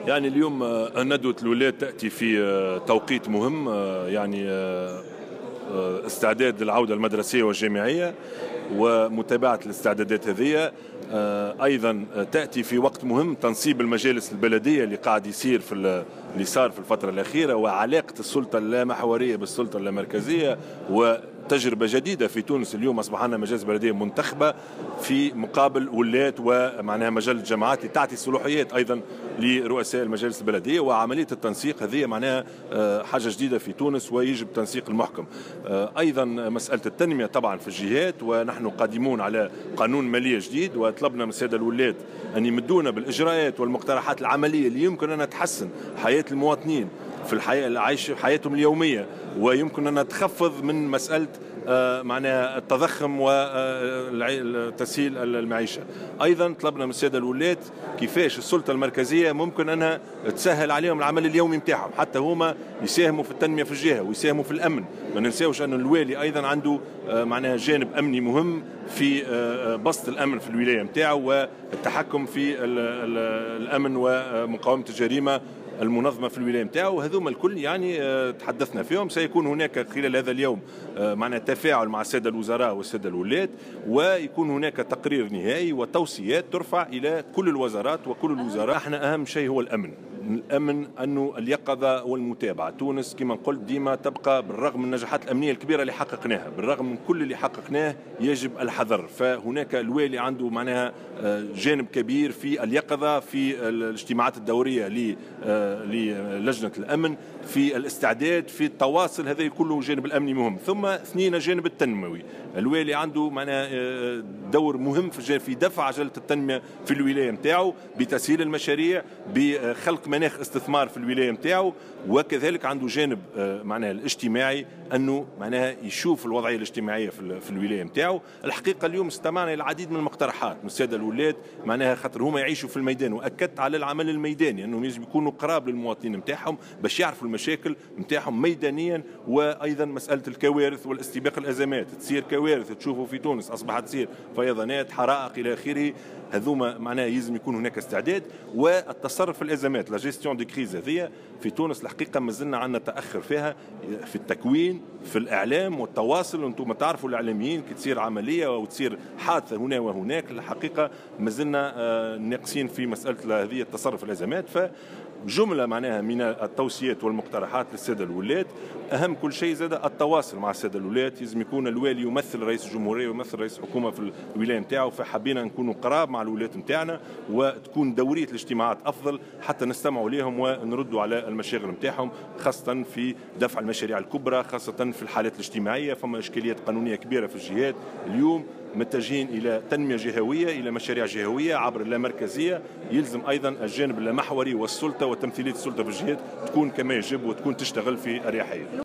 يعني اليوم ندوة الولاة تأتي في توقيت مهم، يعني استعداد العودة المدرسية والجامعية ومتابعة الاستعدادات هذه. أيضا تأتي في وقت مهم، تنصيب المجالس البلدية اللي قاعد يصير اللي صار في الفترة الأخيرة، وعلاقة السلطة اللامحورية بالسلطة اللامركزية، وتجربة جديدة في تونس. اليوم أصبح عندنا مجالس بلدية منتخبة في مقابل ولاة ومعناها مجال الجماعات اللي تعطي صلاحيات أيضا لرؤساء المجالس البلدية. وعملية التنسيق هذه معناها حاجة جديدة في تونس ويجب تنسيق المحكم. أيضا مسألة التنمية طبعا في الجهات، ونحن قادمون على قانون مالية جديد، وطلبنا من السادة الولاة أن يمدونا بالإجراءات والمقترحات العملية اللي يمكن أن تحسن حياة المواطنين في الحياة اللي عايش حياتهم اليومية، ويمكن أن تخفض من مسألة معناها التضخم وتسهيل المعيشة. أيضا طلبنا من السادة الولاة كيفاش السلطة المركزية ممكن أنها تسهل عليهم العمل اليومي متاعهم، حتى هما يساهموا في التنمية في الجهة ويساهموا في الأمن. ما ننساوش أن الوالي أيضا عنده معناها جانب أمني مهم في بسط الأمن في الولاية متاعه، والتحكم في الأمن ومقاومة الجريمة المنظمة في الولاية متاعه. وهذوما الكل يعني تحدثنا فيهم. سيكون هناك خلال هذا اليوم معنا تفاعل مع السادة الوزراء والسادة الولاة، ويكون هناك تقرير نهائي وتوصيات ترفع إلى كل الوزارات وكل الوزراء. احنا أهم شيء هو الأمن أنه اليقظة والمتابعة. تونس كما قلت ديما تبقى بالرغم من النجاحات الأمنية الكبيرة اللي حققناها، بالرغم من كل اللي حققناه يجب الحذر. فهناك الوالي عنده معناها جانب كبير في اليقظة، في الاجتماعات الدورية للجنة الأمن، في الاستعداد، في التواصل. هذا كله جانب الأمني مهم. ثم اثنين الجانب التنموي. الوالي عنده معناها دور مهم في دفع عجلة التنمية في الولاية متاعه، بتسهيل المشاريع، بخلق مناخ استثمار في الولاية متاعه. وكذلك عنده جانب معناها الاجتماعي، أنه معناها يشوف الوضعية الاجتماعية في الولاية متاعه. الحقيقة اليوم استمعنا إلى العديد من المقترحات من السادة الولاة، معناها خاطر هما يعيشوا في الميدان، وأكدت على العمل الميداني أنهم يجب يكونوا قراب للمواطنين متاعهم باش يعرفوا المشاكل متاعهم ميدانيا. وأيضا مسألة الكوارث والاستباق الأزمات، تصير كوارث تشوفوا في تونس أصبحت تصير فيضانات، حرائق إلى آخره. هذوما معناها يلزم يكون هناك استعداد. والتصرف في الأزمات، لا جيستيون دي كريز، هذه في تونس الحقيقة ما زلنا عندنا تأخر فيها في التكوين، في الإعلام والتواصل. وأنتم تعرفوا الإعلاميين كي تصير عملية أو تصير حادثة هنا وهناك، الحقيقة ما زلنا ناقصين في مسألة هذه التصرف في الأزمات. فجملة معناها من التوصيات والمقترحات للسادة الولاة. أهم كل شيء زاد التواصل مع السادة الولاة. لازم يكون الوالي يمثل رئيس الجمهورية ويمثل رئيس الحكومة في الولاية متاعه، فحبينا نكونوا قراب مع الولاة متاعنا، وتكون دورية الاجتماعات أفضل حتى نستمعوا لهم ونردوا على المشاغل متاعهم، خاصة في دفع المشاريع الكبرى، خاصة في الحالات الاجتماعية. فما إشكاليات قانونية كبيرة في الجهات اليوم، متجهين إلى تنمية جهوية، إلى مشاريع جهوية عبر اللامركزية. يلزم أيضا الجانب اللامحوري والسلطة وتمثيلية السلطة في الجهات تكون كما يجب وتكون تشتغل في أريحية.